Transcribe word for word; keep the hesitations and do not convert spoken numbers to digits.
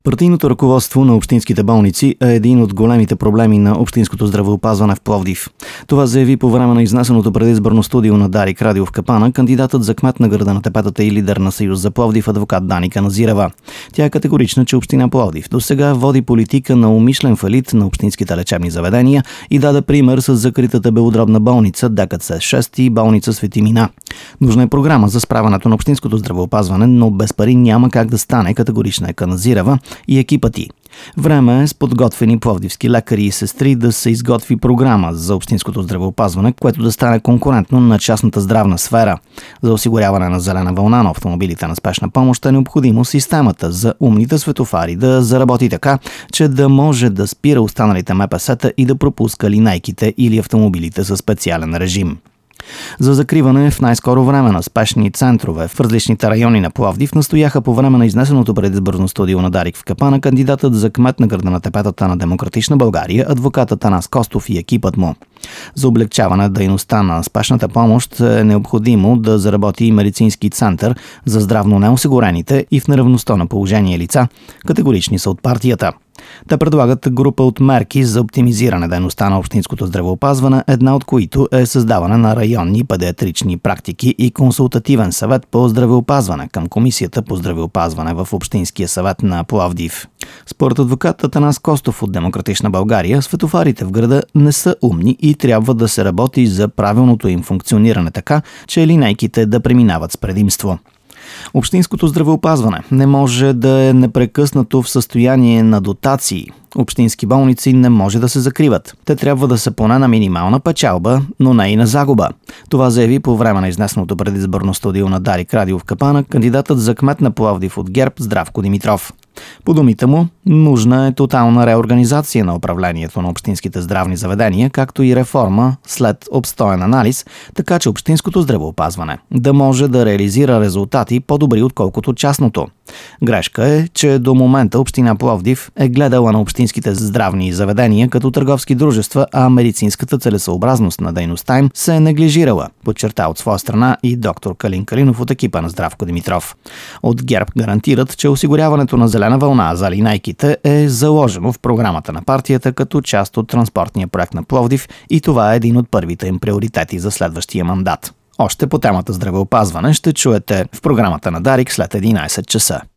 Партийното ръководство на общинските болници е един от големите проблеми на общинското здравеопазване в Пловдив. Това заяви по време на изнесеното предизборно студио на Дарик Радио в Капана кандидатът за кмет на града на Тепетата и лидер на Съюз за Пловдив адвокат Дани Каназирева. Тя е категорична, че община Пловдив досега води политика на умишлен фалит на общинските лечебни заведения и даде пример с закритата белодробна болница ДКЦ шест и болница Свети Мина. Нужна е програма за справянето на общинското здравеопазване, но без пари няма как да стане, категорична е Каназирева и екипът й. Време е с подготвени пловдивски лекари и сестри да се изготви програма за общинското здравеопазване, което да стане конкурентно на частната здравна сфера. За осигуряване на зелена вълна на автомобилите на спешна помощ е необходимо системата за умните светофари да заработи така, че да може да спира останалите ем пе ес-та и да пропуска линейките или автомобилите със специален режим. За закриване в най-скоро време на спешни центрове в различните райони на Пловдив настояха по време на изнесеното предизборно студио на Дарик в Капана кандидатът за кмет на града на Тепетата на Демократична България, адвокат Атанас Костов и екипът му. За облегчаване дейността на спешната помощ е необходимо да заработи и медицински център за здравно неосигурените и в неравностойно положение лица, категорични са от партията. Те предлагат група от мерки за оптимизиране дейността на общинското здравеопазване, една от които е създаване на районни педиатрични практики и консултативен съвет по здравеопазване към Комисията по здравеопазване в Общинския съвет на Пловдив. Според адвокат Атанас Костов от Демократична България, светофарите в града не са умни и трябва да се работи за правилното им функциониране така, че линейките да преминават с предимство. Общинското здравеопазване не може да е непрекъснато в състояние на дотации. Общински болници не може да се закриват. Те трябва да са поне на минимална печалба, но не и на загуба. Това заяви по време на изнесеното предизборно студио на Дарик Радио в Капана кандидатът за кмет на Пловдив от ГЕРБ Здравко Димитров. По думите му, нужна е тотална реорганизация на управлението на общинските здравни заведения, както и реформа след обстоен анализ, така че общинското здравеопазване да може да реализира резултати по-добри отколкото частното. Грешка е, че до момента община Пловдив е гледала на общинските здравни заведения като търговски дружества, а медицинската целесъобразност на дейността им се е неглижирала, подчерта от своя страна и доктор Калин Калинов от екипа на Здравко Димитров. От ГЕРБ гарантират, че осигуряването на зелена вълна за линейките е заложено в програмата на партията като част от транспортния проект на Пловдив и това е един от първите им приоритети за следващия мандат. Още по темата здравеопазване ще чуете в програмата на Дарик след единайсет часа.